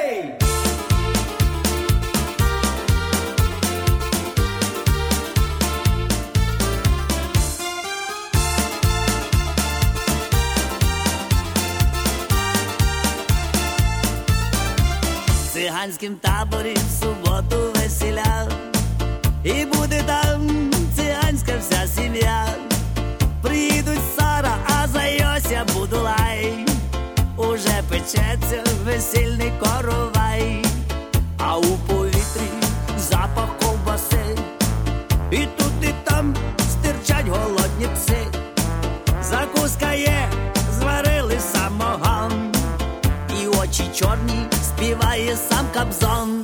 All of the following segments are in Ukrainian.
В циганськім таборі в суботу весіля, і буде там циганська вся сім'я. Приїдуть Сара, а за Йося Будулай, уже печеться весільний коровай, а у повітрі запах ковбаси, і тут і там стирчать голодні пси. Закуска є, зварили самогон, і очі чорні співає сам Кобзон.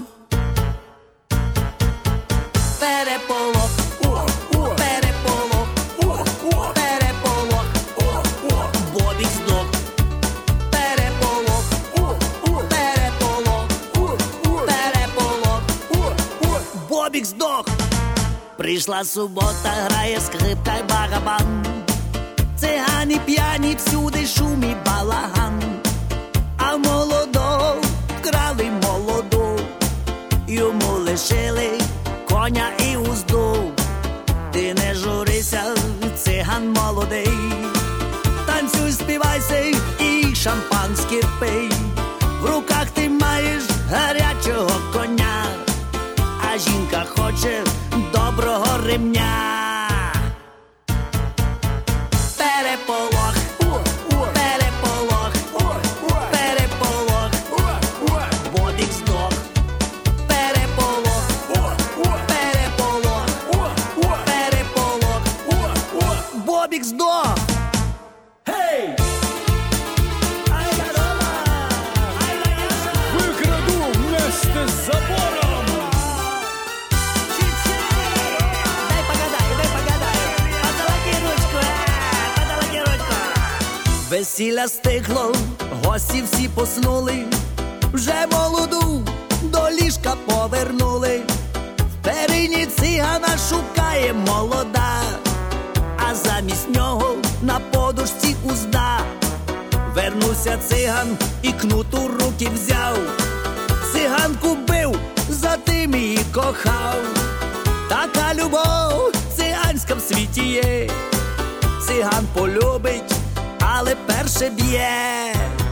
Переполох, переполох, переполох, Бобік здох. Переполох, переполох, переполох, Бобік здох. Прийшла субота, грає скрипка й барабан, цигани п'яні, всюди шум і балаган. А молодого вкрали молоду, йому лишили коня і узду. Ти не журися, циган молодий, танцюй, співайся і шампанське пий. В руках ти маєш гарячого коня, а жінка хоче доброго ремня. Переполох, переполох, переполох, Бобік здох. Переполох, переполох, переполох, Бобік здох. Викраду вместе з забором. Дай погадай, подолоки ручку, подолоки ручку. Весілля стихло, гості всі поснули, вже молоду до ліжка повернули. В перині цигана шукає молода, а замість нього на подушці узда. Вернувся циган і кнут у руки взяв, циганку бив, за тим її кохав. Така любов циганська в світі є, циган полюбить, але перше б'є.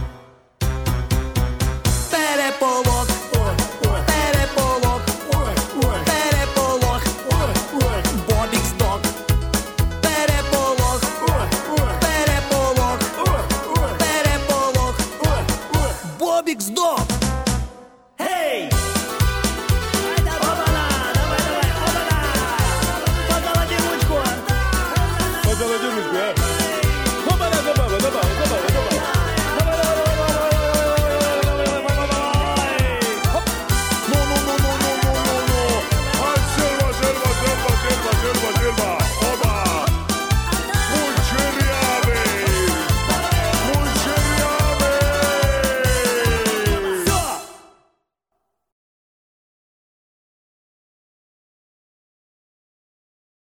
Переполох, переполох, переполох, Бобік здох. Переполох, переполох, переполох, Бобік здох.